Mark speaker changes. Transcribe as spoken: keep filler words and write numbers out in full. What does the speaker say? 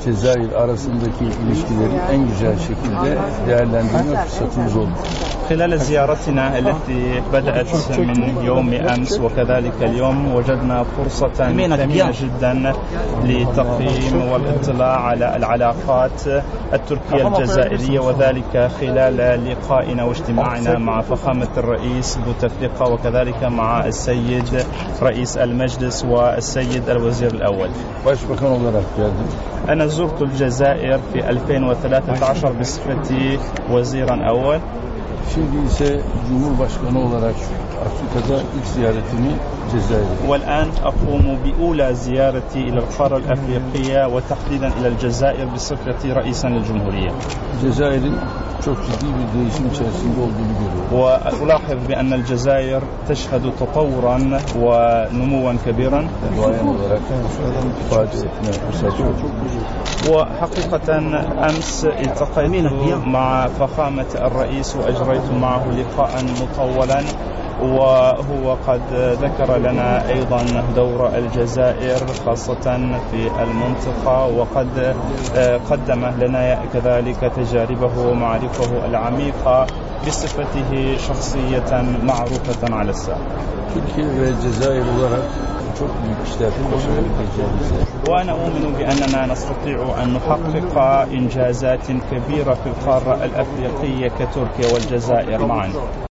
Speaker 1: Cezayir arasındaki ilişkileri en güzel şekilde değerlendirme fırsatımız oldu.
Speaker 2: خلال زيارتنا التي بدأت من يوم أمس وكذلك اليوم وجدنا فرصة ثمينة جدا لتقييم والاطلاع على العلاقات التركية الجزائرية، وذلك خلال لقائنا واجتماعنا مع فخامة الرئيس بوتفليقة وكذلك مع السيد رئيس المجلس والسيد الوزير الأول.
Speaker 1: Başbakan olarak geldim.
Speaker 2: أنا زرت الجزائر في ألفين وثلاثة عشر بصفتي وزيرا أول.
Speaker 1: Şimdi ise Cumhurbaşkanı olarak Afrika'da ilk ziyaretimi Cezayir'e.
Speaker 2: والآن أقوم بأولى زيارتي إلى القارة الأفريقية وتحديدا إلى الجزائر بصفتي رئيسا للجمهورية.
Speaker 1: Cezayir'in çok ciddi bir değişim içerisinde olduğunu görüyorum.
Speaker 2: وألاحظ بأن الجزائر تشهد تطورا ونموا كبيرا.
Speaker 1: Duayen olarak ifade etme fırsatı oldu.
Speaker 2: وحقيقة أمس التقيت مع فخامة الرئيس وأجريت معه لقاء مطولا، وهو قد ذكر لنا أيضا دور الجزائر خاصة في المنطقة، وقد قدم لنا كذلك تجاربه ومعارفه العميقة بصفته شخصية معروفة على الساحة.
Speaker 1: Türkiye ve Cezayir olarak çok büyük işlerde başarabileceğimizi.
Speaker 2: وأنا أؤمن بأننا نستطيع أن نحقق إنجازات كبيرة في القارة الأفريقية كتركيا والجزائر معا.